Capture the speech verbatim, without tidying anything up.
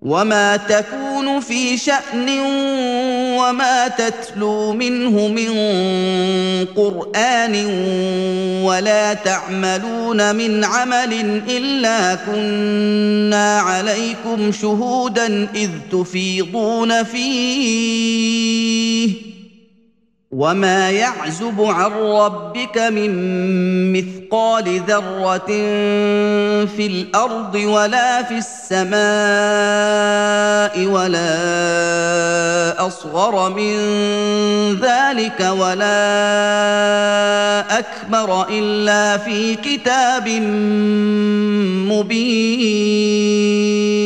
وما تكون في شأن وما تتلو منه من قرآن ولا تعملون من عمل إلا كنا عليكم شهودا إذ تفيضون فيه وما يعزب عن ربك من مثقال ذرة في الأرض ولا في السماء ولا أصغر من ذلك ولا أكبر إلا في كتاب مبين